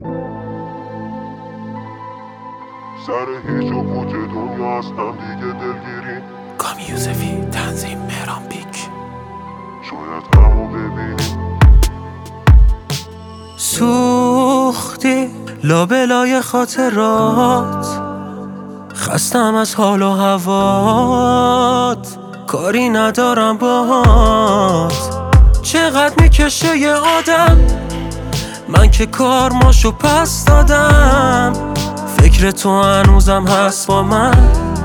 سر هیچ و پوچ دنیا هستم دیگه دلگیریم. کامی یوسفی، تنظیم مهران پیک. شاید همو ببینیم. سوختی لابلای خاطرات، خستم از حال و هوات، کاری ندارم باهات. چقدر میکشه یه آدم، من که کارماشو پس دادم. فکر تو هنوزم هست با من،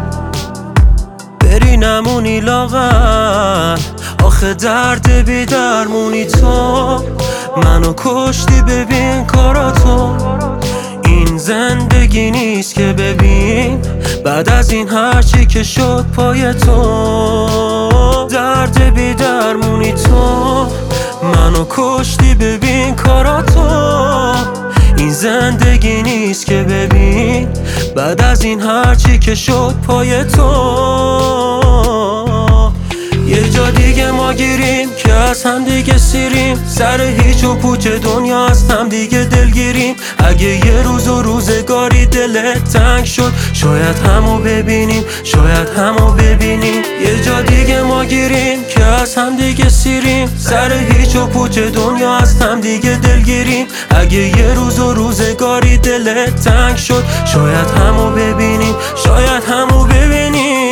بری نمونی لاغر. آخه درد بی درمونی تو، منو کشتی ببین کاراتو. این زندگی نیست که ببین بعد از این هرچی که شد پای تو. درد بی درمونی تو، منو کشتی ببین کاراتو. این زندگی نیست که ببین بعد از این هرچی که شد پای تو. یه جا دیگه ما گیریم که از هم دیگه سیریم، سر هیچ و پوچ دنیا از هم دیگه دلگیریم. اگه یه روز و روزگاری دلت تنگ شد، شاید همو ببینیم، شاید همو ببینیم. یه جا دیگه ما گیریم که از هم دیگه سیریم، سر هیچ و پوچ دنیا از هم دیگه دلگیریم. اگه یه روز و روزگاری دلت تنگ شد، شاید همو ببینیم، شاید همو ببینیم.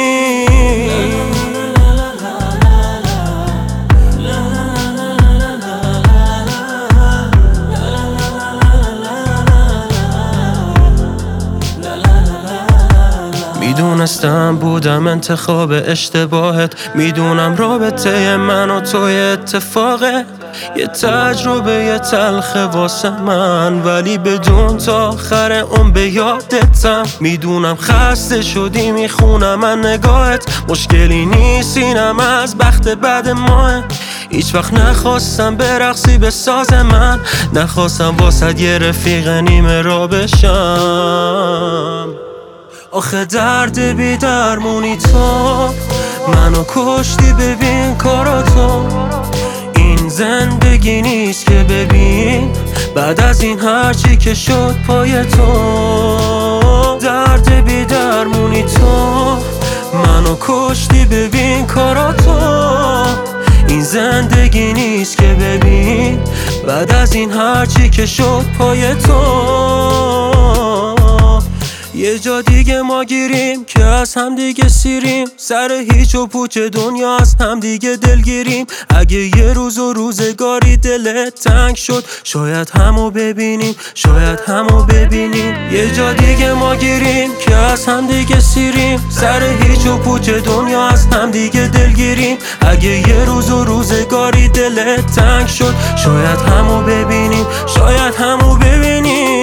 میدونستم بودم انتخاب اشتباهت، میدونم رابطه من و توی اتفاقه. یه تجربه یه تلخه واسه من، ولی بدون تا آخر اون به یادتم. میدونم خسته شدی میخونم من نگاهت، مشکلی نیست اینم از بخت بد ماه. هیچ وقت نخواستم برقصی به ساز من، نخواستم واسه یه رفیق نیمه را بشم. آخه درد بی درمونی تو، منو کشتی ببین کاراتو. این زندگی نیست که ببین بعد از این هرچی که شد پای تو. درد بی درمونی تو، منو کشتی ببین کاراتو. این زندگی نیست که ببین بعد از این هرچی که شد پای تو. یه جا دیگه ما گیریم که از هم دیگه سیریم، سر هیچ و پوچ دنیا از هم دیگه دلگیریم. اگه یه روز و روزگاری دلت تنگ شد، شاید همو ببینیم، شاید همو ببینیم. یه جا دیگه ما گیریم که از هم دیگه سیریم، سر هیچ و پوچ دنیا از هم دیگه دلگیریم. اگه یه روز و روزگاری دلت تنگ شد، شاید همو ببینیم، شاید همو ببینیم.